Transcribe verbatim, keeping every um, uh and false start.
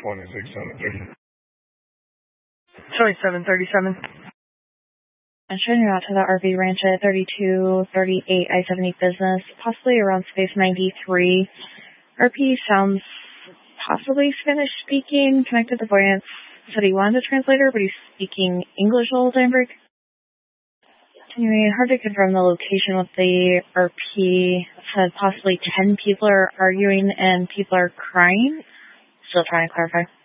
twenty-six thirty. twenty-seven thirty-seven. I'm showing you out to the R V ranch at thirty-two thirty-eight I seventy Business, possibly around space ninety-three. R P sounds possibly Spanish speaking, connected to Voyance. Said he wanted a translator, but he's speaking English all the time. Anyway, hard to confirm the location with the R P. Said possibly ten people are arguing and people are crying. Still trying to clarify.